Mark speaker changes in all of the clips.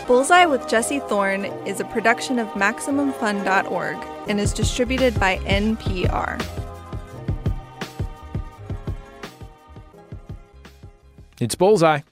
Speaker 1: Bullseye with Jesse Thorne is a production of MaximumFun.org and is distributed by NPR.
Speaker 2: It's Bullseye.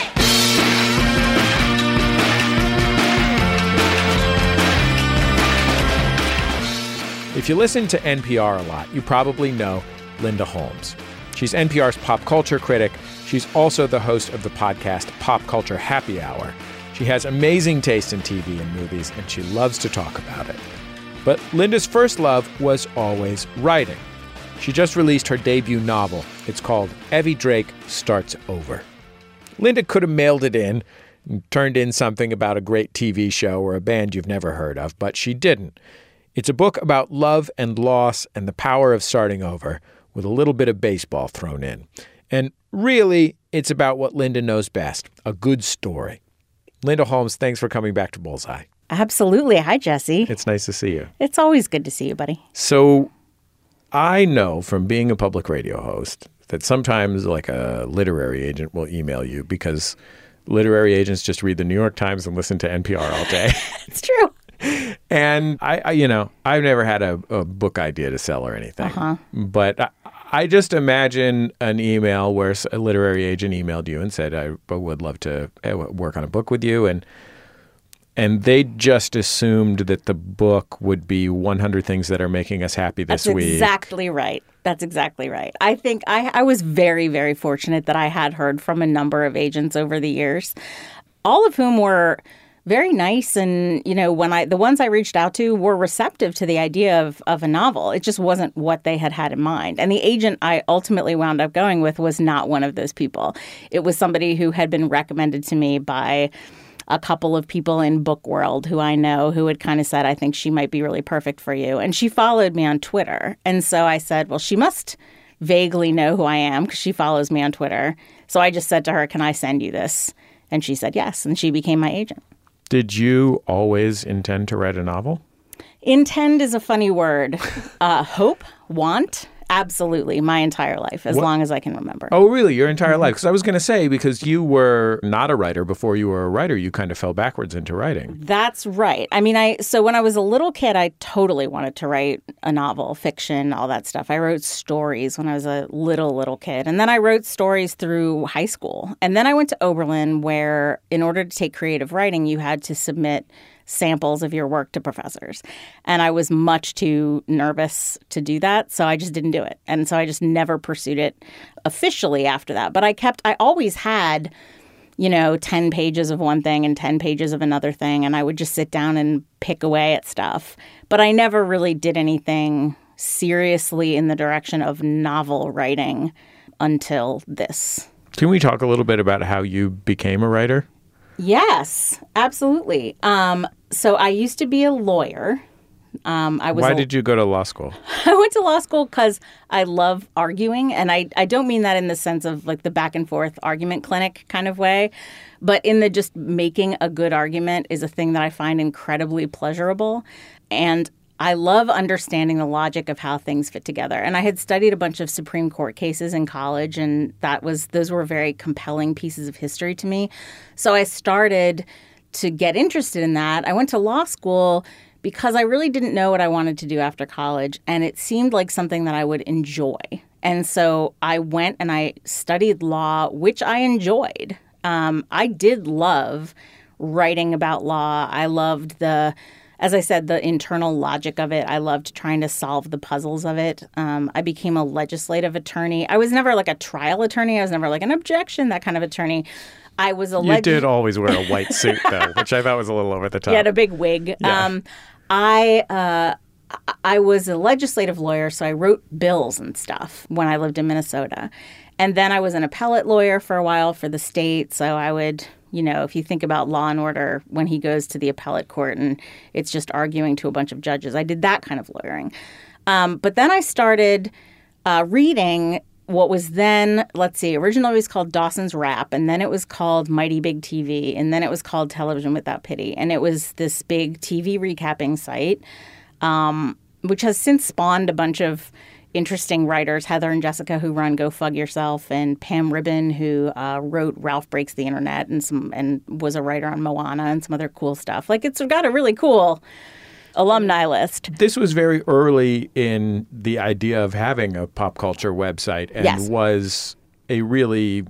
Speaker 2: If you listen to NPR a lot, you probably know Linda Holmes. She's NPR's pop culture critic. She's also the host of the podcast Pop Culture Happy Hour. She has amazing taste in TV and movies, and she loves to talk about it. But Linda's first love was always writing. She just released her debut novel. It's called Evie Drake Starts Over. Linda could have mailed it in and turned in something about a great TV show or a band you've never heard of, but she didn't. It's a book about love and loss and the power of starting over, with a little bit of baseball thrown in. And really, it's about what Linda knows best, a good story. Linda Holmes, thanks for coming back to Bullseye.
Speaker 3: Absolutely. Hi, Jesse.
Speaker 2: It's nice to see you.
Speaker 3: It's always good to see you, buddy.
Speaker 2: So I know from being a public radio host that sometimes like a literary agent will email you because literary agents just read the New York Times and listen to NPR all day.
Speaker 3: It's true.
Speaker 2: And I've never had a book idea to sell or anything. But I just imagine an email where a literary agent emailed you and said, I would love to work on a book with you. And they just assumed that the book would be 100 Things That Are Making Us Happy This Week.
Speaker 3: That's exactly right. That's exactly right. I think I was very, very fortunate that I had heard from a number of agents over the years, all of whom were very nice. And, you know, the ones I reached out to were receptive to the idea of a novel. It just wasn't what they had in mind. And the agent I ultimately wound up going with was not one of those people. It was somebody who had been recommended to me by a couple of people in book world who I know who had kind of said, I think she might be really perfect for you. And she followed me on Twitter. And so I said, well, she must vaguely know who I am because she follows me on Twitter. So I just said to her, can I send you this? And she said yes. And she became my agent.
Speaker 2: Did you always intend to write a novel?
Speaker 3: Intend is a funny word. Hope, want, absolutely, my entire life, as long as I can remember.
Speaker 2: Oh, really? Your entire life? Because I was going to say, because you were not a writer before you were a writer, you kind of fell backwards into writing.
Speaker 3: That's right. I mean, so when I was a little kid, I totally wanted to write a novel, fiction, all that stuff. I wrote stories when I was a little kid. And then I wrote stories through high school. And then I went to Oberlin, where in order to take creative writing, you had to submit samples of your work to professors. And I was much too nervous to do that, so I just didn't do it. And so I just never pursued it officially after that. But I always had, 10 pages of one thing and 10 pages of another thing, and I would just sit down and pick away at stuff. But I never really did anything seriously in the direction of novel writing until this. Can
Speaker 2: we talk a little bit about how you became a writer?
Speaker 3: Yes, absolutely. So I used to be a lawyer.
Speaker 2: Why did you go to law school?
Speaker 3: I went to law school because I love arguing. And I don't mean that in the sense of like the back and forth argument clinic kind of way. But in the just making a good argument is a thing that I find incredibly pleasurable. And I love understanding the logic of how things fit together. And I had studied a bunch of Supreme Court cases in college, and those were very compelling pieces of history to me. So I started to get interested in that. I went to law school because I really didn't know what I wanted to do after college, and it seemed like something that I would enjoy. And so I went and I studied law, which I enjoyed. I did love writing about law. I loved as I said, the internal logic of it. I loved trying to solve the puzzles of it. I became a legislative attorney. I was never like a trial attorney. I was never like an objection, that kind of attorney. I was
Speaker 2: You did always wear a white suit, though, which I thought was a little over the top.
Speaker 3: You had a big wig. Yeah. I was a legislative lawyer, so I wrote bills and stuff when I lived in Minnesota. And then I was an appellate lawyer for a while for the state, so I would... if you think about Law and Order, when he goes to the appellate court and it's just arguing to a bunch of judges, I did that kind of lawyering. But then I started reading what was then, originally it was called Dawson's Wrap, and then it was called Mighty Big TV, and then it was called Television Without Pity. And it was this big TV recapping site, which has since spawned a bunch of interesting writers, Heather and Jessica, who run Go Fug Yourself, and Pam Ribben, who wrote Ralph Breaks the Internet and was a writer on Moana and some other cool stuff. Like, it's got a really cool alumni list.
Speaker 2: This was very early in the idea of having a pop culture website and was a really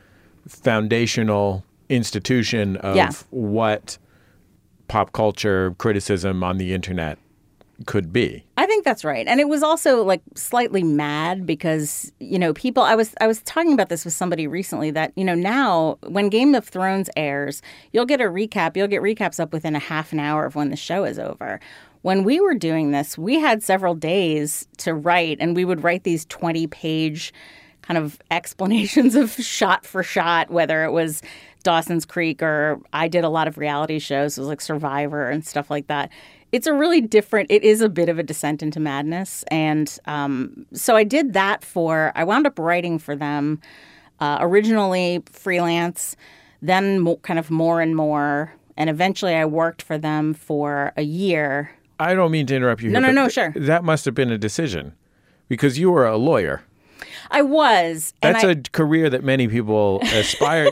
Speaker 2: foundational institution of what pop culture criticism on the internet could be.
Speaker 3: I think that's right. And it was also like slightly mad because, people, I was talking about this with somebody recently that, now when Game of Thrones airs, you'll get recaps up within a half an hour of when the show is over. When we were doing this, we had several days to write, and we would write these 20-page kind of explanations of shot for shot, whether it was Dawson's Creek or I did a lot of reality shows. It was like Survivor and stuff like that. It is a bit of a descent into madness. And so I did that I wound up writing for them, originally freelance, then kind of more and more. And eventually I worked for them for a year.
Speaker 2: I don't mean to interrupt you here.
Speaker 3: No, sure.
Speaker 2: That must have been a decision because you were a lawyer.
Speaker 3: I was.
Speaker 2: That's a career that many people aspire.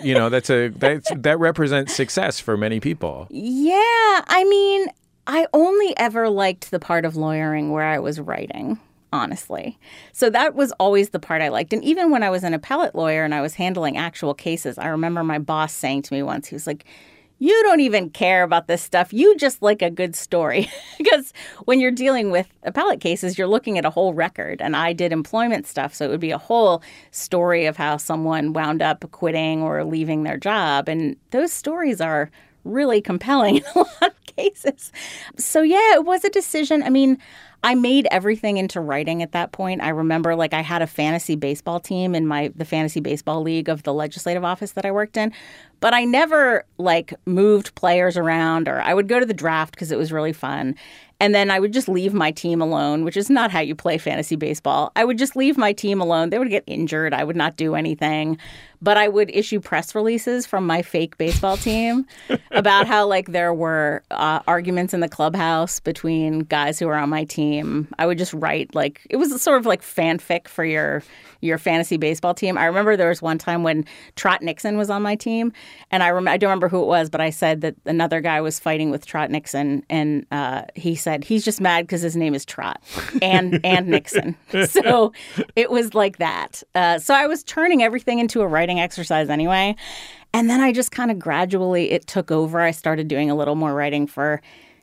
Speaker 2: That represents success for many people.
Speaker 3: Yeah. I mean, I only ever liked the part of lawyering where I was writing, honestly. So that was always the part I liked. And even when I was an appellate lawyer and I was handling actual cases, I remember my boss saying to me once, he was like, "You don't even care about this stuff. You just like a good story." Because when you're dealing with appellate cases, you're looking at a whole record. And I did employment stuff. So it would be a whole story of how someone wound up quitting or leaving their job. And those stories are really compelling in a lot of cases. So, yeah, it was a decision. I mean, I made everything into writing at that point. I remember I had a fantasy baseball team in the fantasy baseball league of the legislative office that I worked in. But I never moved players around, or I would go to the draft because it was really fun. And then I would just leave my team alone, which is not how you play fantasy baseball. I would just leave my team alone. They would get injured. I would not do anything. But I would issue press releases from my fake baseball team about how there were arguments in the clubhouse between guys who were on my team. I would just write it was sort of like fanfic for your fantasy baseball team. I remember there was one time when Trot Nixon was on my team, and I don't remember who it was, but I said that another guy was fighting with Trot Nixon, and he said he's just mad because his name is Trot and Nixon. So it was like that. So I was turning everything into a writing exercise anyway. And then I just kind of gradually, it took over. I started doing a little more writing for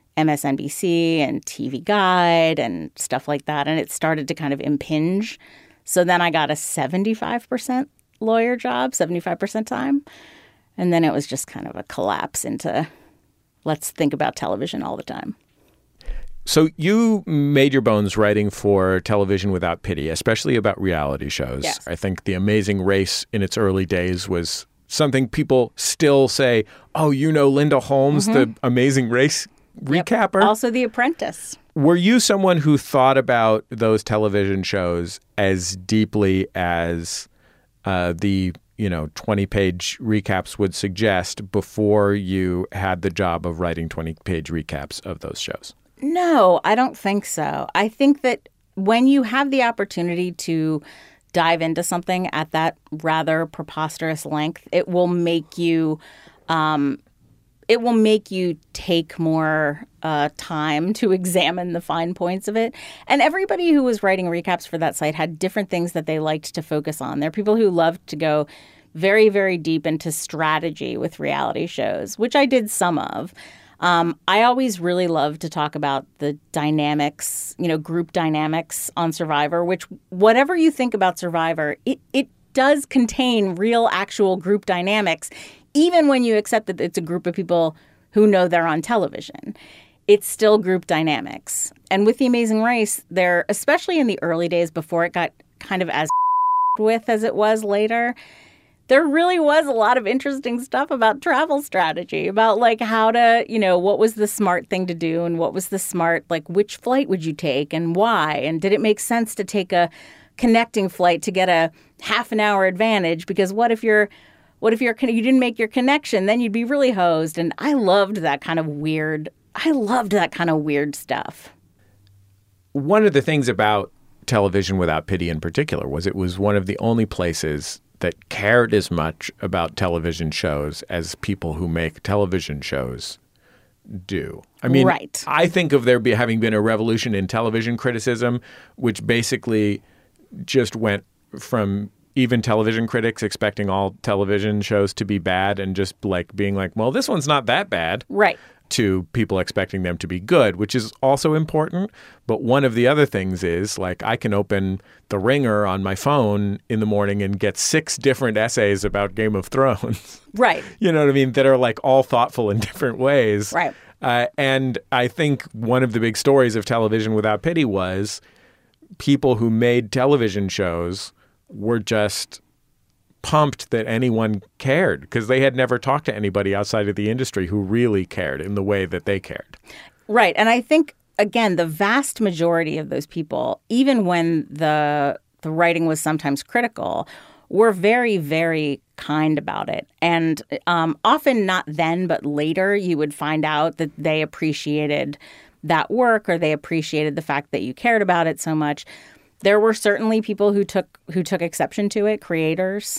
Speaker 3: MSNBC and TV Guide and stuff like that. And it started to kind of impinge. So then I got a 75% lawyer job, 75% time. And then it was just kind of a collapse into let's think about television all the time.
Speaker 2: So you made your bones writing for Television Without Pity, especially about reality shows.
Speaker 3: Yes.
Speaker 2: I think The Amazing Race in its early days was something people still say, oh, Linda Holmes, the Amazing Race recapper?
Speaker 3: Yep. Also The Apprentice.
Speaker 2: Were you someone who thought about those television shows as deeply as the 20-page recaps would suggest before you had the job of writing 20-page recaps of those shows?
Speaker 3: No, I don't think so. I think that when you have the opportunity to dive into something at that rather preposterous length, it will make you take more time to examine the fine points of it. And everybody who was writing recaps for that site had different things that they liked to focus on. There are people who loved to go very, very deep into strategy with reality shows, which I did some of. I always really love to talk about the dynamics, group dynamics on Survivor, which whatever you think about Survivor, it does contain real actual group dynamics, even when you accept that it's a group of people who know they're on television. It's still group dynamics. And with The Amazing Race, there, especially in the early days before it got kind of as with as it was later, there really was a lot of interesting stuff about travel strategy, about how to, what was the smart thing to do and what was the smart, which flight would you take and why? And did it make sense to take a connecting flight to get a half an hour advantage? Because what if you didn't make your connection, then you'd be really hosed. And I loved that kind of weird stuff.
Speaker 2: One of the things about Television Without Pity in particular was it was one of the only places that cared as much about television shows as people who make television shows do. I mean,
Speaker 3: right.
Speaker 2: I think of there having been a revolution in television criticism, which basically just went from even television critics expecting all television shows to be bad and just like being like, well, this one's not that bad.
Speaker 3: Right.
Speaker 2: To people expecting them to be good, which is also important. But one of the other things is like I can open The Ringer on my phone in the morning and get 6 different essays about Game of Thrones.
Speaker 3: Right.
Speaker 2: You know what I mean? That are like all thoughtful in different ways.
Speaker 3: Right.
Speaker 2: And I think one of the big stories of Television Without Pity was people who made television shows were just pumped that anyone cared because they had never talked to anybody outside of the industry who really cared in the way that they cared.
Speaker 3: Right. And I think, again, the vast majority of those people, even when the writing was sometimes critical, were very, very kind about it. And often not then, but later, you would find out that they appreciated that work or they appreciated the fact that you cared about it so much. There were certainly people who took exception to it, creators.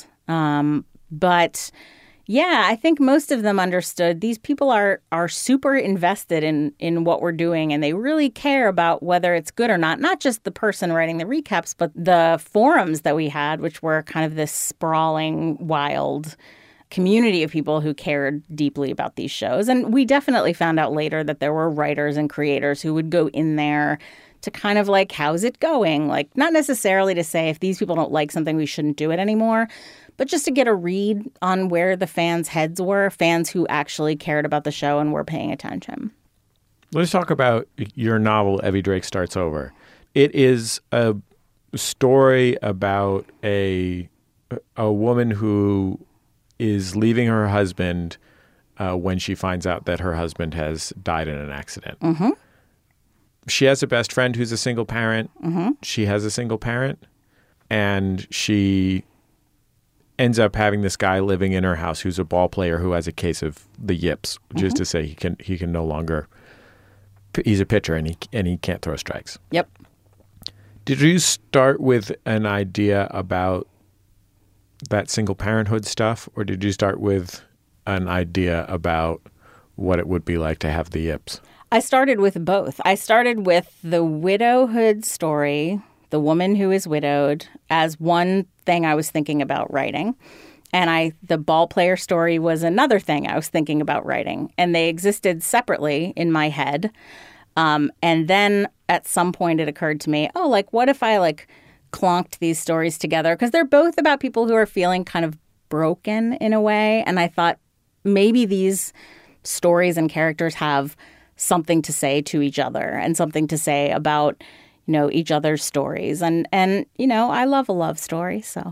Speaker 3: But yeah, I think most of them understood these people are super invested in what we're doing and they really care about whether it's good or not just the person writing the recaps, but the forums that we had, which were kind of this sprawling, wild community of people who cared deeply about these shows. And we definitely found out later that there were writers and creators who would go in there to kind of like, how's it going? Like, not necessarily to say if these people don't like something, we shouldn't do it anymore, but just to get a read on where the fans' heads were, fans who actually cared about the show and were paying attention.
Speaker 2: Let's talk about your novel, Evie Drake Starts Over. It is a story about a woman who is leaving her husband when she finds out that her husband has died in an accident.
Speaker 3: Mm-hmm.
Speaker 2: She has a best friend who's a single parent.
Speaker 3: Mm-hmm.
Speaker 2: She has a single parent. And she ends up having this guy living in her house who's a ball player who has a case of the yips, which is to say he can no longer – he's a pitcher and he can't throw strikes.
Speaker 3: Yep.
Speaker 2: Did you start with an idea about that single parenthood stuff, or did you start with an idea about what it would be like to have the yips?
Speaker 3: I started with both. I started with the widowhood story, the woman who is widowed, as one thing I was thinking about writing. And the ball player story was another thing I was thinking about writing. And they existed separately in my head. And then at some point it occurred to me, what if I clonked these stories together? Because they're both about people who are feeling kind of broken in a way. And I thought maybe these stories and characters have something to say to each other and something to say about, each other's stories. And I love a love story, so.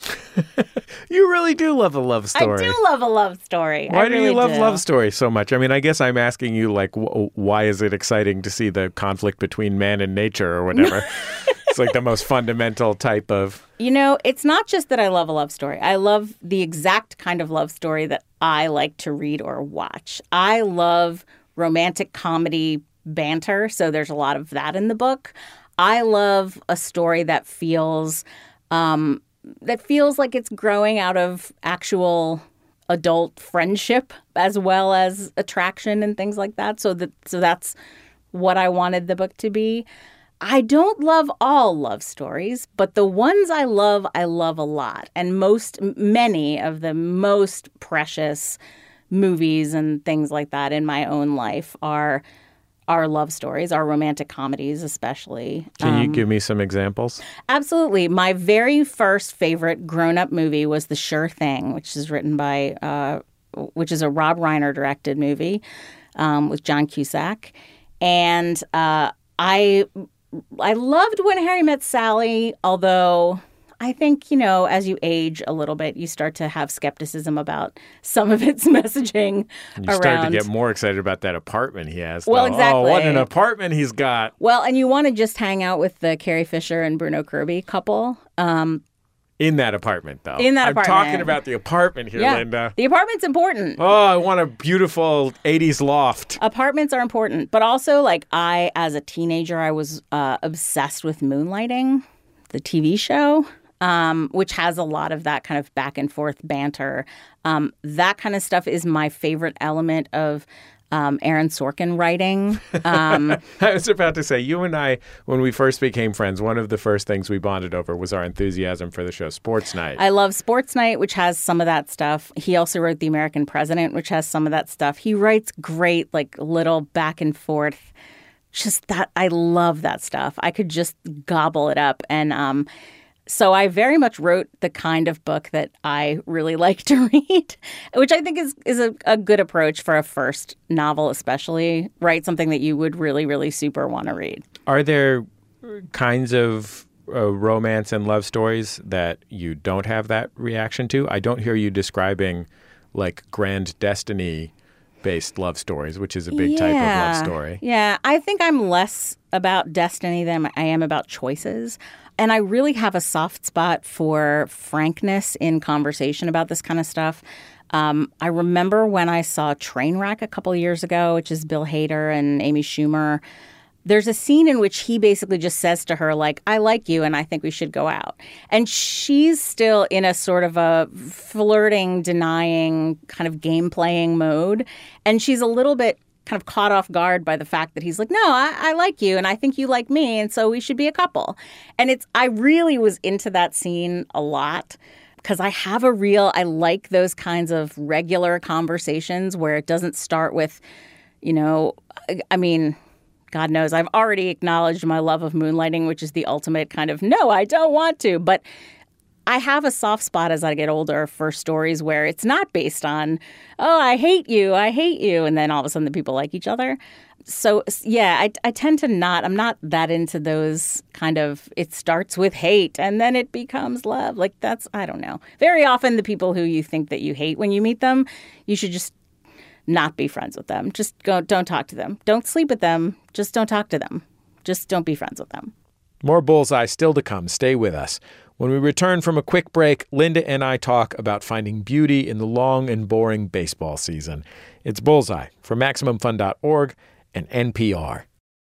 Speaker 2: You really do love a love story.
Speaker 3: I do love a love story.
Speaker 2: Why do you love love stories so much? I mean, I guess I'm asking you, why is it exciting to see the conflict between man and nature or whatever? It's like the most fundamental type of...
Speaker 3: it's not just that I love a love story. I love the exact kind of love story that I like to read or watch. I love romantic comedy banter, so there's a lot of that in the book. I love a story that feels like it's growing out of actual adult friendship as well as attraction and things like that. So that's what I wanted the book to be. I don't love all love stories, but the ones I love a lot. And many of the most precious movies and things like that in my own life are love stories, are romantic comedies especially.
Speaker 2: Can you give me some examples?
Speaker 3: Absolutely. My very first favorite grown-up movie was The Sure Thing, which is a Rob Reiner directed movie with John Cusack. And I loved When Harry Met Sally, although I think, as you age a little bit, you start to have skepticism about some of its messaging
Speaker 2: You start to get more excited about that apartment he has.
Speaker 3: Well,
Speaker 2: though.
Speaker 3: exactly.
Speaker 2: Oh, what an apartment he's got.
Speaker 3: Well, and you want to just hang out with the Carrie Fisher and Bruno Kirby couple.
Speaker 2: In that apartment, though.
Speaker 3: In that apartment.
Speaker 2: I'm talking about the apartment here, Linda.
Speaker 3: The apartment's important.
Speaker 2: Oh, I want a beautiful 80s loft.
Speaker 3: Apartments are important. But also, like, as a teenager, I was obsessed with Moonlighting, the TV show, which has a lot of that kind of back and forth banter. That kind of stuff is my favorite element of Aaron Sorkin writing.
Speaker 2: I was about to say, you and I, when we first became friends, one of the first things we bonded over was our enthusiasm for the show Sports Night.
Speaker 3: I love Sports Night, which has some of that stuff. He also wrote The American President, which has some of that stuff. He writes great, like, little back and forth. Just that, I love that stuff. I could just gobble it up. And so I very much wrote the kind of book that I really like to read, which I think is a good approach for a first novel, especially. Write something that you would really, really super want to read.
Speaker 2: Are there kinds of romance and love stories that you don't have that reaction to? I don't hear you describing, like, Grand Destiny-based love stories, which is a big type of love story.
Speaker 3: Yeah, I think I'm less about destiny than I am about choices. And I really have a soft spot for frankness in conversation about this kind of stuff. I remember when I saw Trainwreck a couple of years ago, which is Bill Hader and Amy Schumer. There's a scene in which he basically just says to her, like, I like you and I think we should go out. And she's still in a sort of a flirting, denying, kind of game-playing mode. And she's a little bit kind of caught off guard by the fact that he's like, no, I like you and I think you like me and so we should be a couple. And I really was into that scene a lot because I like those kinds of regular conversations where it doesn't start with, I mean, God knows I've already acknowledged my love of Moonlighting, which is the ultimate kind of, no, I don't want to. But I have a soft spot as I get older for stories where it's not based on, oh, I hate you, and then all of a sudden the people like each other. So, yeah, I tend to I'm not that into those kind of, it starts with hate and then it becomes love. Like I don't know. Very often the people who you think that you hate when you meet them, you should just not be friends with them. Just don't talk to them. Don't sleep with them. Just don't talk to them. Just don't be friends with them.
Speaker 2: More Bullseye still to come. Stay with us. When we return from a quick break, Linda and I talk about finding beauty in the long and boring baseball season. It's Bullseye from MaximumFun.org and NPR.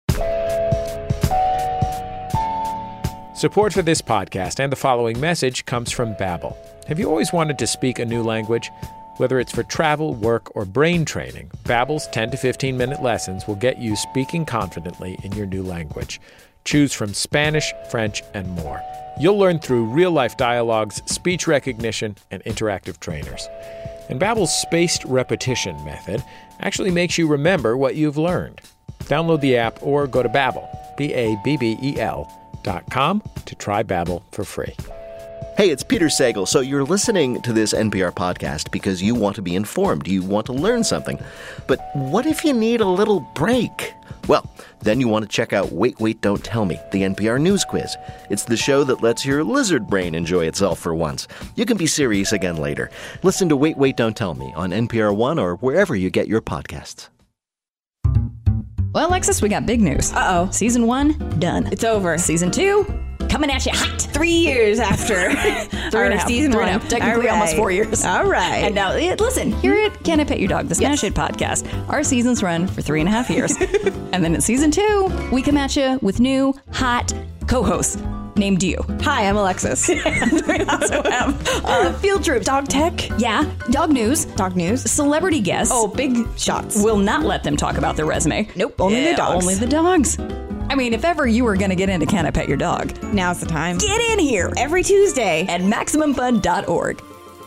Speaker 2: Support for this podcast and the following message comes from Babbel. Have you always wanted to speak a new language? Whether it's for travel, work, or brain training, Babbel's 10 to 15-minute lessons will get you speaking confidently in your new language. Choose from Spanish, French, and more. You'll learn through real-life dialogues, speech recognition, and interactive trainers. And Babbel's spaced repetition method actually makes you remember what you've learned. Download the app or go to Babbel, BABBEL.com to try Babbel for free.
Speaker 4: Hey, it's Peter Sagal. So you're listening to this NPR podcast because you want to be informed. You want to learn something. But what if you need a little break? Well, then you want to check out Wait, Wait, Don't Tell Me, the NPR News Quiz. It's the show that lets your lizard brain enjoy itself for once. You can be serious again later. Listen to Wait, Wait, Don't Tell Me on NPR One or wherever you get your podcasts.
Speaker 5: Well, Alexis, we got big news.
Speaker 6: Uh-oh.
Speaker 5: Season 1, done.
Speaker 6: It's over.
Speaker 5: Season 2, coming at you hot.
Speaker 6: 3 years after season 1.
Speaker 5: Technically almost 4 years.
Speaker 6: All right.
Speaker 5: And now, listen, here at Can I Pet Your Dog, the Smash Hit podcast, our seasons run for 3.5 years. And then in season 2, we come at you with new, hot co-hosts named you.
Speaker 6: Hi, I'm Alexis.
Speaker 5: We also have
Speaker 6: Field Trip, Dog Tech.
Speaker 5: Yeah, Dog News.
Speaker 6: Dog News.
Speaker 5: Celebrity guests.
Speaker 6: Oh, big shots.
Speaker 5: Will not let them talk about their resume.
Speaker 6: Nope, only the dogs.
Speaker 5: Only the dogs. I mean, if ever you were going to get into Can I Pet Your Dog,
Speaker 6: now's the time.
Speaker 5: Get in here
Speaker 6: every Tuesday
Speaker 5: at MaximumFun.org.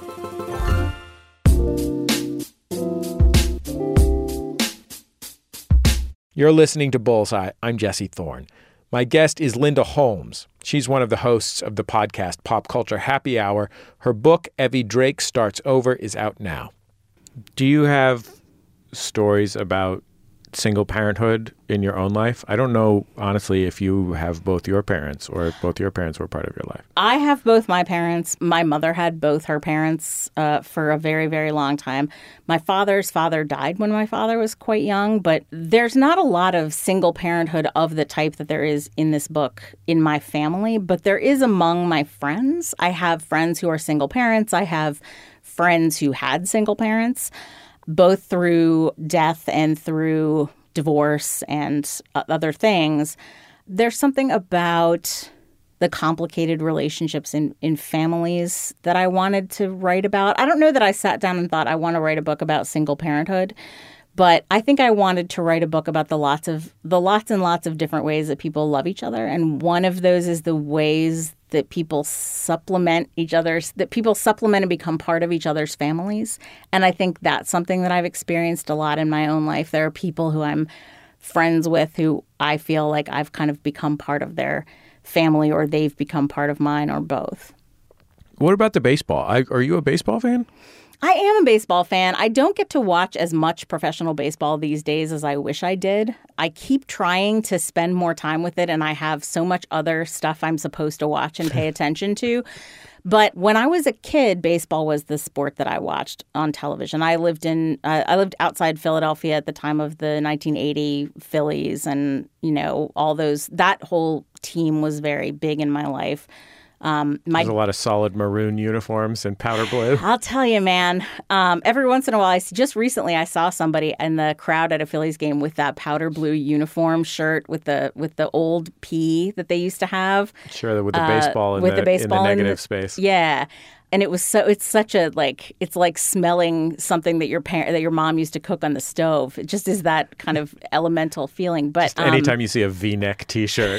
Speaker 2: You're listening to Bullseye. I'm Jesse Thorne. My guest is Linda Holmes. She's one of the hosts of the podcast Pop Culture Happy Hour. Her book, Evie Drake Starts Over, is out now. Do you have stories about single parenthood in your own life? I don't know, honestly, if you have both your parents or if both your parents were part of your life.
Speaker 3: I have both my parents. My mother had both her parents for a very, very long time. My father's father died when my father was quite young, but there's not a lot of single parenthood of the type that there is in this book in my family, but there is among my friends. I have friends who are single parents. I have friends who had single parents, both through death and through divorce and other things. There's something about the complicated relationships in families that I wanted to write about. I don't know that I sat down and thought I want to write a book about single parenthood, but I think I wanted to write a book about the lots and lots of different ways that people love each other. And one of those is the ways that people supplement and become part of each other's families. And I think that's something that I've experienced a lot in my own life. There are people who I'm friends with who I feel like I've kind of become part of their family, or they've become part of mine, or both.
Speaker 2: What about the baseball? Are you a baseball fan?
Speaker 3: I am a baseball fan. I don't get to watch as much professional baseball these days as I wish I did. I keep trying to spend more time with it, and I have so much other stuff I'm supposed to watch and pay attention to. But when I was a kid, baseball was the sport that I watched on television. I lived outside Philadelphia at the time of the 1980 Phillies, and that whole team was very big in my life.
Speaker 2: There's a lot of solid maroon uniforms and powder blue.
Speaker 3: I'll tell you, man. Every once in a while, just recently I saw somebody in the crowd at a Phillies game with that powder blue uniform shirt with the old P that they used to have.
Speaker 2: Sure, with the baseball in the negative space.
Speaker 3: Yeah. And it's like smelling something that your mom used to cook on the stove. It just is that kind of elemental feeling. But
Speaker 2: just anytime you see a V-neck T-shirt,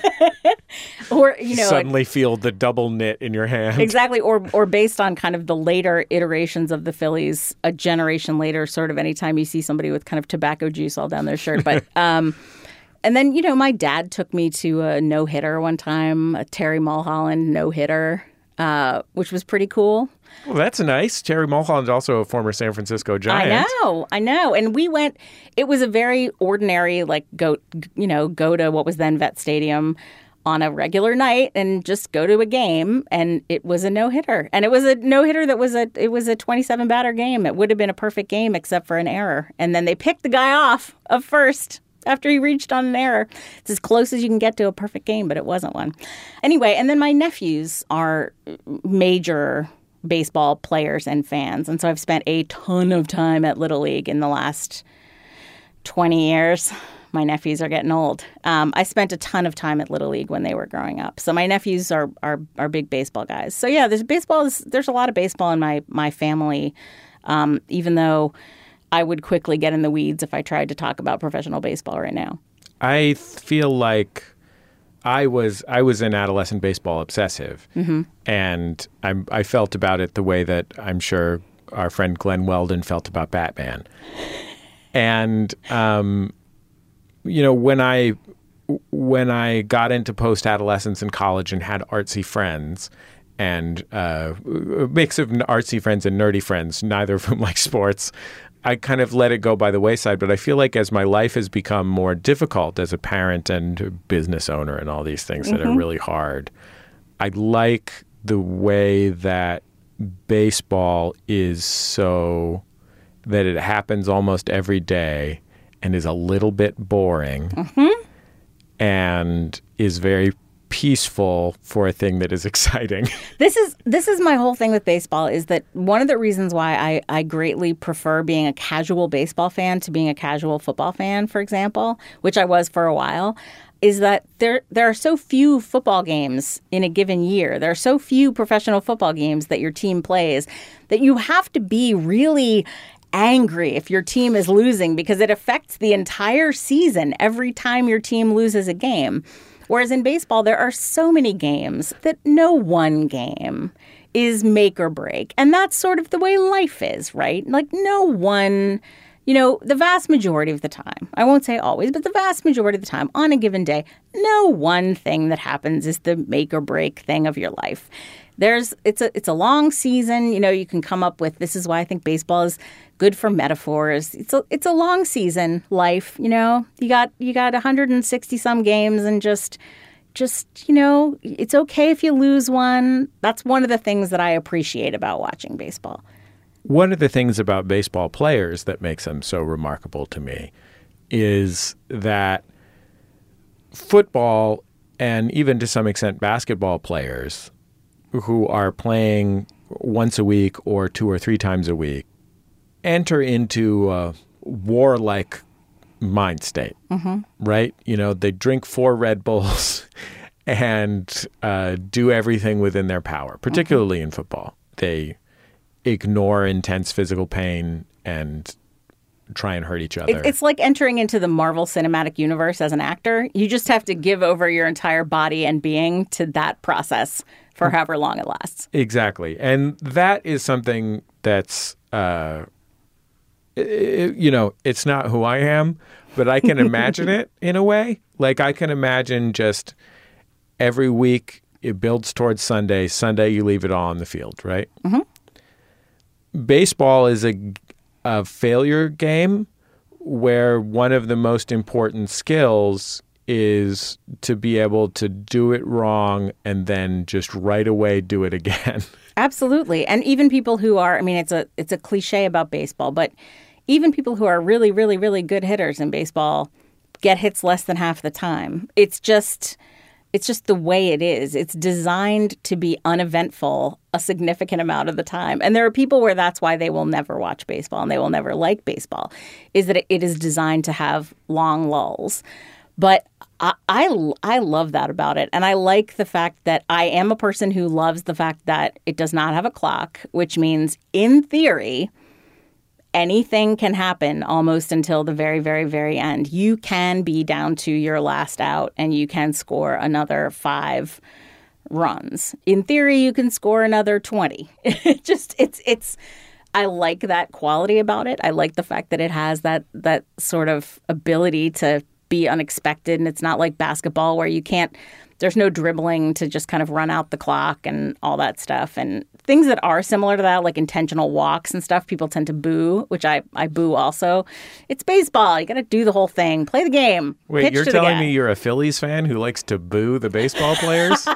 Speaker 3: or
Speaker 2: suddenly feel the double knit in your hand.
Speaker 3: Exactly, or based on kind of the later iterations of the Phillies, a generation later, sort of anytime you see somebody with kind of tobacco juice all down their shirt. But and then my dad took me to a no-hitter one time, a Terry Mulholland no-hitter. Which was pretty cool.
Speaker 2: Well, that's nice. Terry Mulholland, also a former San Francisco Giant.
Speaker 3: I know. And we went. It was a very ordinary, go to what was then Vet Stadium on a regular night and just go to a game. And it was a no-hitter. And it was a no-hitter that was a 27-batter game. It would have been a perfect game except for an error. And then they picked the guy off of first after he reached on an error. It's as close as you can get to a perfect game, but it wasn't one. Anyway, and then my nephews are major baseball players and fans. And so I've spent a ton of time at Little League in the last 20 years. My nephews are getting old. I spent a ton of time at Little League when they were growing up. So my nephews are big baseball guys. So yeah, there's a lot of baseball in my family, even though I would quickly get in the weeds if I tried to talk about professional baseball right now.
Speaker 2: I feel like I was an adolescent baseball obsessive, and I felt about it the way that I'm sure our friend Glenn Weldon felt about Batman. And when I got into post-adolescence in college and had artsy friends, and a mix of artsy friends and nerdy friends, neither of whom like sports, I kind of let it go by the wayside. But I feel like as my life has become more difficult as a parent and business owner and all these things that are really hard, I like the way that baseball is so that it happens almost every day and is a little bit boring and is very peaceful for a thing that is exciting.
Speaker 3: This is my whole thing with baseball, is that one of the reasons why I greatly prefer being a casual baseball fan to being a casual football fan, for example, which I was for a while, is that there are so few football games in a given year. There are so few professional football games that your team plays that you have to be really angry if your team is losing, because it affects the entire season every time your team loses a game. Whereas in baseball, there are so many games that no one game is make or break. And that's sort of the way life is, right? Like no one the vast majority of the time, I won't say always, but the vast majority of the time on a given day, no one thing that happens is the make or break thing of your life. It's a long season. You can come up with, this is why I think baseball is good for metaphors. It's a long season life. You got 160 some games, and just it's okay if you lose one. That's one of the things that I appreciate about watching baseball.
Speaker 2: One of the things about baseball players that makes them so remarkable to me is that football, and even to some extent basketball players who are playing once a week or 2 or 3 times a week, enter into a warlike mind state, right? They drink 4 Red Bulls and do everything within their power, particularly in football. They ignore intense physical pain and try and hurt each other.
Speaker 3: It's like entering into the Marvel Cinematic Universe as an actor. You just have to give over your entire body and being to that process for however long it lasts. Exactly.
Speaker 2: And that is something that's, it's not who I am, but I can imagine it in a way. Like I can imagine just every week it builds towards Sunday. Sunday, you leave it all on the field, right? Mm-hmm. Baseball is a failure game where one of the most important skills is to be able to do it wrong and then just right away do it again.
Speaker 3: Absolutely. And even people who are, it's a cliche about baseball, but even people who are really, really, really good hitters in baseball get hits less than half the time. It's just the way it is. It's designed to be uneventful a significant amount of the time. And there are people where that's why they will never watch baseball and they will never like baseball, is that it is designed to have long lulls. But I love that about it. And I like the fact that I am a person who loves the fact that it does not have a clock, which means in theory, anything can happen almost until the very, very, very end. You can be down to your last out and you can score another 5 runs. In theory, you can score another 20. I like that quality about it. I like the fact that it has that sort of ability to be unexpected. And it's not like basketball where there's no dribbling to just kind of run out the clock and all that stuff. And things that are similar to that, like intentional walks and stuff, people tend to boo, which I boo also. It's baseball. You got to do the whole thing. Play the game.
Speaker 2: Wait, you're telling me you're a Phillies fan who likes to boo the baseball players?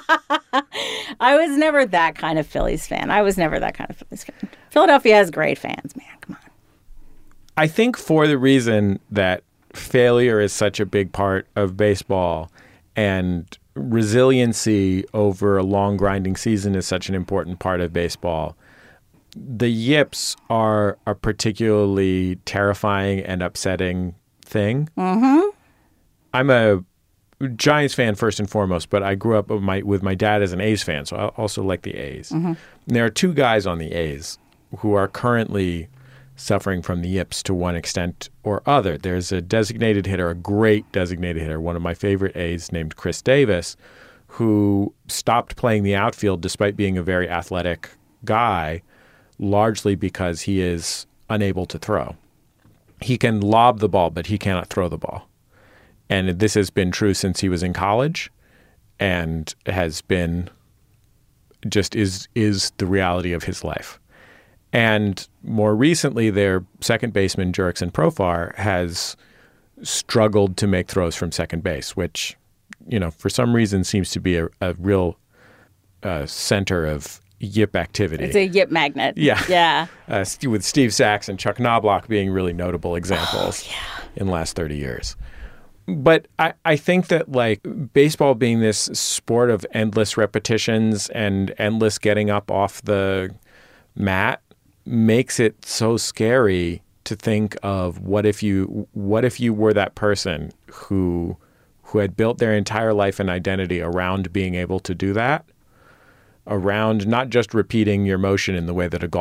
Speaker 3: I was never that kind of Phillies fan. Philadelphia has great fans, man. Come on.
Speaker 2: I think for the reason that failure is such a big part of baseball and resiliency over a long grinding season is such an important part of baseball, the yips are a particularly terrifying and upsetting thing. Mm-hmm. I'm a Giants fan first and foremost, but I grew up with my dad as an A's fan, so I also like the A's. Mm-hmm. There are 2 guys on the A's who are currently suffering from the yips to one extent or other. There's a designated hitter, a great designated hitter, one of my favorite A's named Chris Davis, who stopped playing the outfield despite being a very athletic guy, largely because he is unable to throw. He can lob the ball, but he cannot throw the ball. And this has been true since he was in college and has been just is the reality of his life. And more recently, their second baseman, Jurickson Profar, has struggled to make throws from second base, which, for some reason seems to be a real center of yip activity.
Speaker 3: It's a yip magnet.
Speaker 2: Yeah. With Steve Sachs and Chuck Knobloch being really notable examples in the last 30 years. But I think that, like, baseball being this sport of endless repetitions and endless getting up off the mat makes it so scary to think of what if you were that person who had built their entire life and identity around being able to do that, around not just repeating your motion in the way that a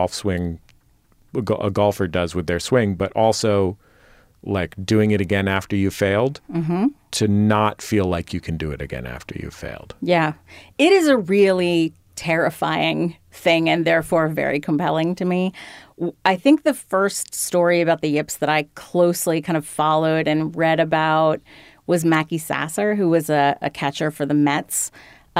Speaker 2: golfer does with their swing, but also like doing it again after you failed, to not feel like you can do it again after you've failed.
Speaker 3: Yeah. It is a really terrifying thing and therefore very compelling to me. I think the first story about the Yips that I closely kind of followed and read about was Mackie Sasser, who was a catcher for the Mets,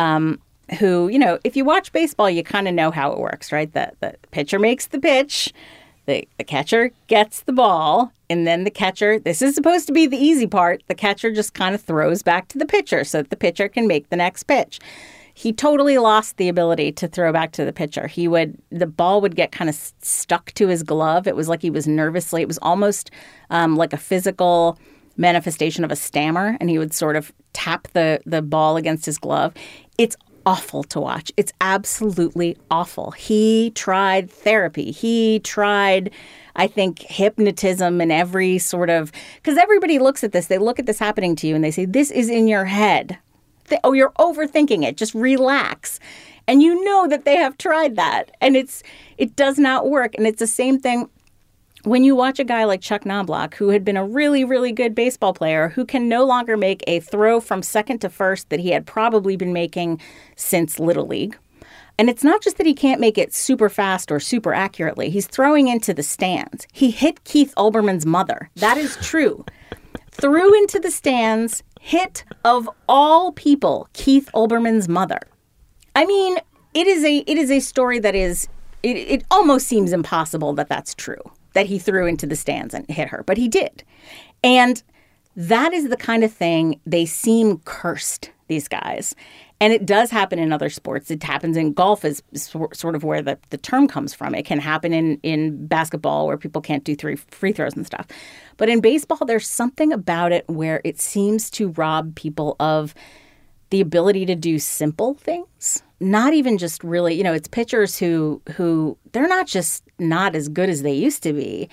Speaker 3: who, you know, if you watch baseball, you kind of know how it works, right? The pitcher makes the pitch, the catcher gets the ball, and then the catcher, this is supposed to be the easy part, the catcher just kind of throws back to the pitcher so that the pitcher can make the next pitch. He totally lost the ability to throw back to the pitcher. The ball would get kind of stuck to his glove. It was like he was nervously, it was almost like a physical manifestation of a stammer, and he would sort of tap the ball against his glove. It's awful to watch. It's absolutely awful. He tried therapy. He tried, I think, hypnotism and every sort of, because everybody looks at this, they look at this happening to you and they say, this is in your head. Oh, you're overthinking it. Just relax. And you know that they have tried that. And it does not work. And it's the same thing when you watch a guy like Chuck Knobloch, who had been a really, really good baseball player, who can no longer make a throw from second to first that he had probably been making since Little League. And it's not just that he can't make it super fast or super accurately. He's throwing into the stands. He hit Keith Olbermann's mother. That is true. Threw into the stands, hit, of all people, Keith Olbermann's mother. I mean, it is a story that is, it almost seems impossible that that's true, that he threw into the stands and hit her, but he did. And that is the kind of thing, they seem cursed, these guys. And it does happen in other sports. It happens in golf is sort of where the term comes from. It can happen in basketball where people can't do free throws and stuff. But in baseball, there's something about it where it seems to rob people of the ability to do simple things. Not even just really, you know, it's pitchers who they're not just not as good as they used to be.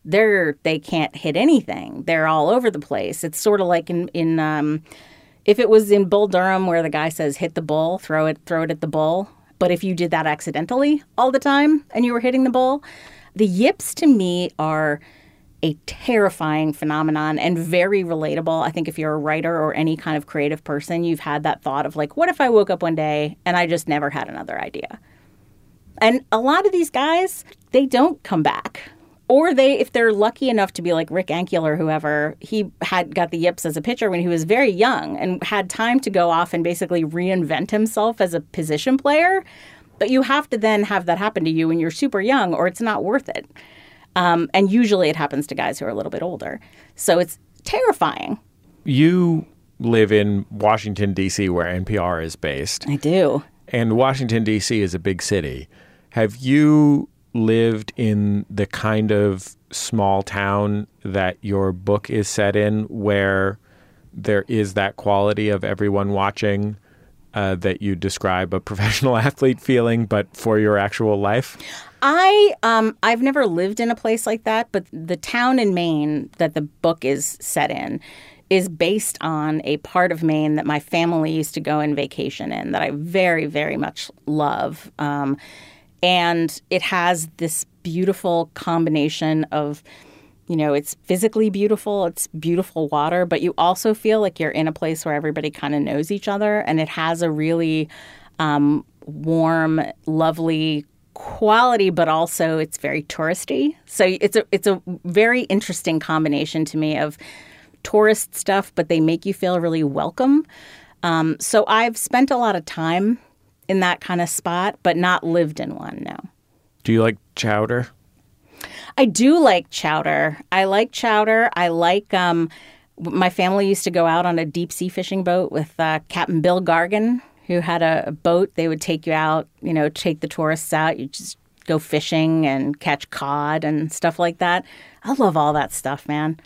Speaker 3: They can't hit anything. They're all over the place. It's sort of like in if it was in Bull Durham where the guy says hit the bull, throw it at the bull. But if you did that accidentally all the time and you were hitting the bull, the Yips to me are a terrifying phenomenon and very relatable. I think if you're a writer or any kind of creative person, you've had that thought of like, what if I woke up one day and I just never had another idea? And a lot of these guys, they don't come back. Or if they're lucky enough to be like Rick Ankiel or whoever, he had got the Yips as a pitcher when he was very young and had time to go off and basically reinvent himself as a position player. But you have to then have that happen to you when you're super young or it's not worth it. And usually it happens to guys who are a little bit older. So it's terrifying.
Speaker 2: You live in Washington, D.C., where NPR is based.
Speaker 3: I do.
Speaker 2: And Washington, D.C. is a big city. Have you lived in the kind of small town that your book is set in where there is that quality of everyone watching that you describe a professional athlete feeling, but for your actual life?
Speaker 3: I've never lived in a place like that, but the town in Maine that the book is set in is based on a part of Maine that my family used to go on vacation in that I very, very much love. And it has this beautiful combination of, you know, it's physically beautiful, it's beautiful water, but you also feel like you're in a place where everybody kind of knows each other. And it has a really warm, lovely quality, but also it's very touristy. So it's a very interesting combination to me of tourist stuff, but they make you feel really welcome. So I've spent a lot of time in that kind of spot, but not lived in one, no.
Speaker 2: Do you like chowder?
Speaker 3: I do like chowder. I like chowder. I like, my family used to go out on a deep sea fishing boat with Captain Bill Gargan, who had a boat. They would take you out, you know, take the tourists out. You just go fishing and catch cod and stuff like that. I love all that stuff, man.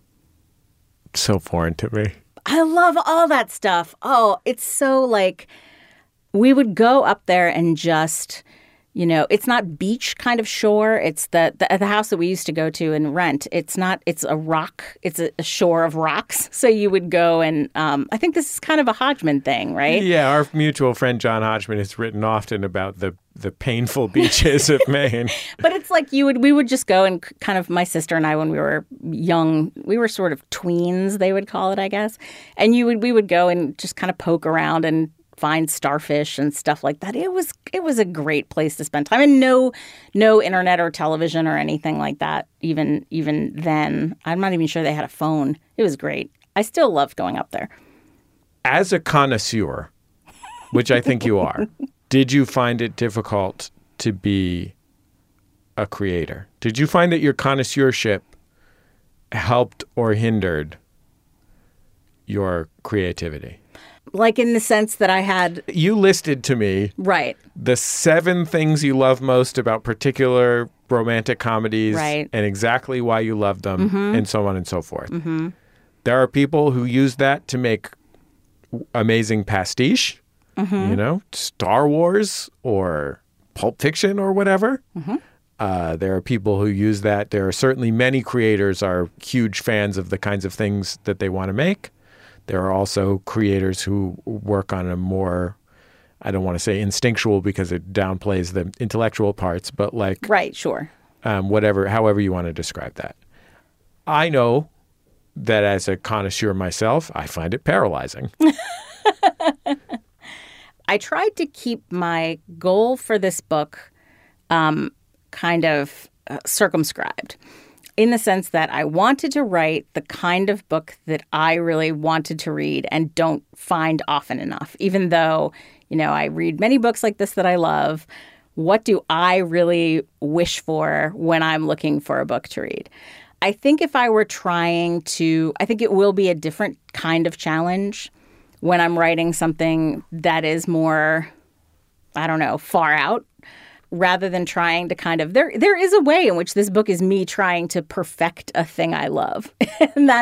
Speaker 2: So foreign to me.
Speaker 3: I love all that stuff. Oh, it's so like, we would go up there and just, you know, it's not beach kind of shore. It's the house that we used to go to and rent. It's a rock. It's a shore of rocks. So you would go and I think this is kind of a Hodgman thing, right?
Speaker 2: Yeah, our mutual friend John Hodgman has written often about the painful beaches of Maine.
Speaker 3: But it's like we would just go and kind of, my sister and I, when we were young, we were sort of tweens, they would call it, I guess. And we would go and just kind of poke around and find starfish and stuff like that. It was a great place to spend time, and no internet or television or anything like that. Even then, I'm not even sure they had a phone. It was great. I still loved going up there.
Speaker 2: As a connoisseur, which I think you are, did you find it difficult to be a creator? Did you find that your connoisseurship helped or hindered your creativity?
Speaker 3: Like in the sense that I had...
Speaker 2: You listed to me
Speaker 3: right.
Speaker 2: the 7 things you love most about particular romantic comedies
Speaker 3: right.
Speaker 2: and exactly why you love them and so on and so forth.
Speaker 3: Mm-hmm.
Speaker 2: There are people who use that to make amazing pastiche, you know, Star Wars or Pulp Fiction or whatever. There are people who use that. There are certainly many creators are huge fans of the kinds of things that they want to make. There are also creators who work on a more, I don't want to say instinctual because it downplays the intellectual parts, but like...
Speaker 3: Right, sure.
Speaker 2: However you want to describe that. I know that as a connoisseur myself, I find it paralyzing.
Speaker 3: I tried to keep my goal for this book kind of circumscribed in the sense that I wanted to write the kind of book that I really wanted to read and don't find often enough. Even though, you know, I read many books like this that I love, what do I really wish for when I'm looking for a book to read? I think if I were trying to, I think it will be a different kind of challenge when I'm writing something that is more, I don't know, far out, rather than trying to kind of, there is a way in which this book is me trying to perfect a thing I love. And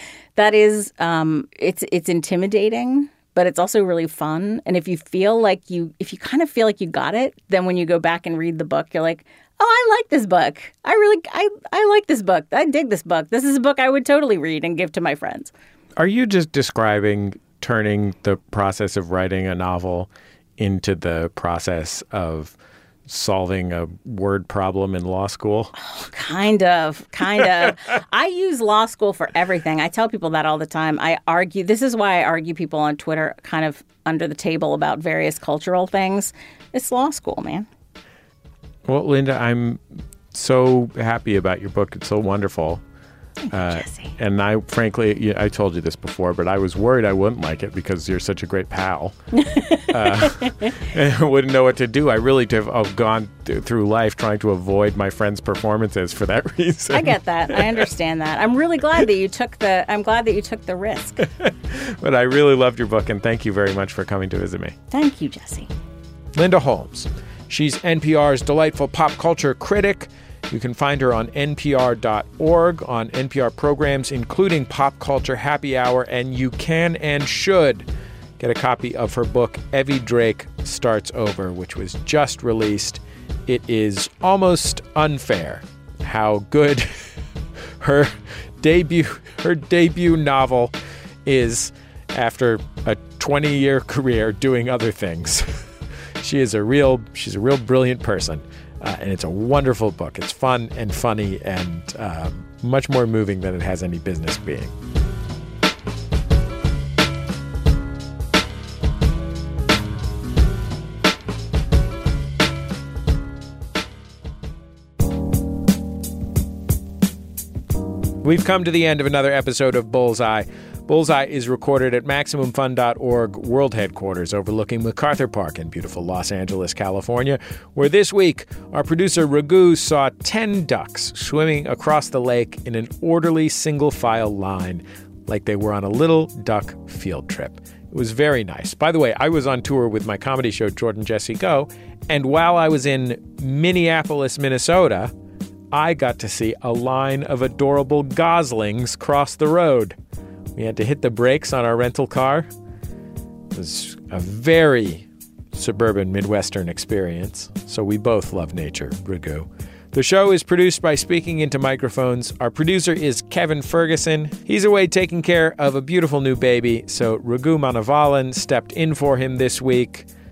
Speaker 3: it's intimidating, but it's also really fun. And if you kind of feel like you got it, then when you go back and read the book, you're like, oh, I like this book. I like this book. I dig this book. This is a book I would totally read and give to my friends.
Speaker 2: Are you just describing turning the process of writing a novel into the process of solving a word problem in law school?
Speaker 3: Oh, kind of. I use law school for everything. I tell people that all the time. This is why I argue people on Twitter kind of under the table about various cultural things. It's law school, man.
Speaker 2: Well, Linda, I'm so happy about your book. It's so wonderful.
Speaker 3: Thank you, Jesse.
Speaker 2: And I, frankly, I told you this before, but I was worried I wouldn't like it because you're such a great pal. And I wouldn't know what to do. I really have gone through life trying to avoid my friends' performances for that reason.
Speaker 3: I get that. I understand that. I'm really glad that you took the risk.
Speaker 2: But I really loved your book, and thank you very much for coming to visit me.
Speaker 3: Thank you, Jesse.
Speaker 2: Linda Holmes. She's NPR's delightful pop culture critic. You can find her on npr.org, on NPR programs, including Pop Culture Happy Hour, and you can and should get a copy of her book, Evie Drake Starts Over, which was just released. It is almost unfair how good her debut novel is after a 20-year career doing other things. She's a real brilliant person. And it's a wonderful book. It's fun and funny and much more moving than it has any business being. We've come to the end of another episode of Bullseye. Bullseye is recorded at MaximumFun.org World Headquarters overlooking MacArthur Park in beautiful Los Angeles, California, where this week our producer Raghu saw 10 ducks swimming across the lake in an orderly single-file line like they were on a little duck field trip. It was very nice. By the way, I was on tour with my comedy show, Jordan Jesse Go, and while I was in Minneapolis, Minnesota, I got to see a line of adorable goslings cross the road. We had to hit the brakes on our rental car. It was a very suburban Midwestern experience, so we both love nature, Raghu. The show is produced by Speaking Into Microphones. Our producer is Kevin Ferguson. He's away taking care of a beautiful new baby, so Raghu Manavalan stepped in for him this week.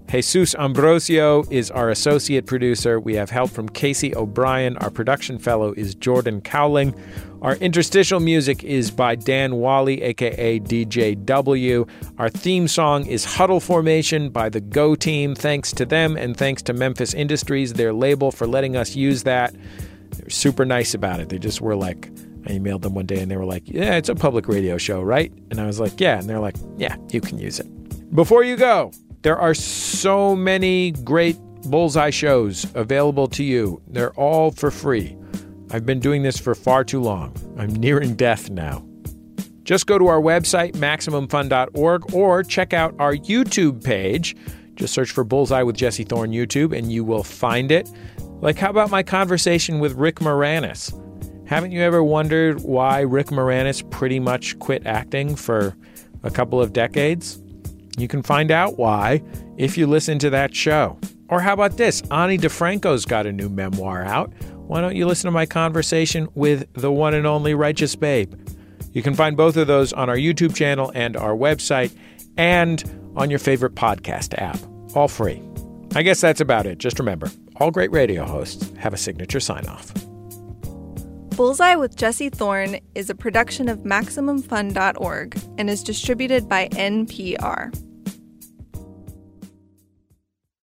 Speaker 2: Jesus Ambrosio is our associate producer. We have help from Casey O'Brien. Our production fellow is Jordan Cowling. Our interstitial music is by Dan Wally, a.k.a. DJ W. Our theme song is Huddle Formation by the Go Team. Thanks to them and thanks to Memphis Industries, their label, for letting us use that. They're super nice about it. They just were like, I emailed them one day and they were like, yeah, it's a public radio show, right? And I was like, yeah. And they're like, yeah, you can use it. Before you go, there are so many great Bullseye shows available to you. They're all for free. I've been doing this for far too long. I'm nearing death now. Just go to our website, MaximumFun.org, or check out our YouTube page. Just search for Bullseye with Jesse Thorne YouTube, and you will find it. Like, how about my conversation with Rick Moranis? Haven't you ever wondered why Rick Moranis pretty much quit acting for a couple of decades? You can find out why if you listen to that show. Or how about this? Ani DeFranco's got a new memoir out. Why don't you listen to my conversation with the one and only Righteous Babe? You can find both of those on our YouTube channel and our website and on your favorite podcast app. All free. I guess that's about it. Just remember, all great radio hosts have a signature sign-off.
Speaker 1: Bullseye with Jesse Thorne is a production of MaximumFun.org and is distributed by NPR.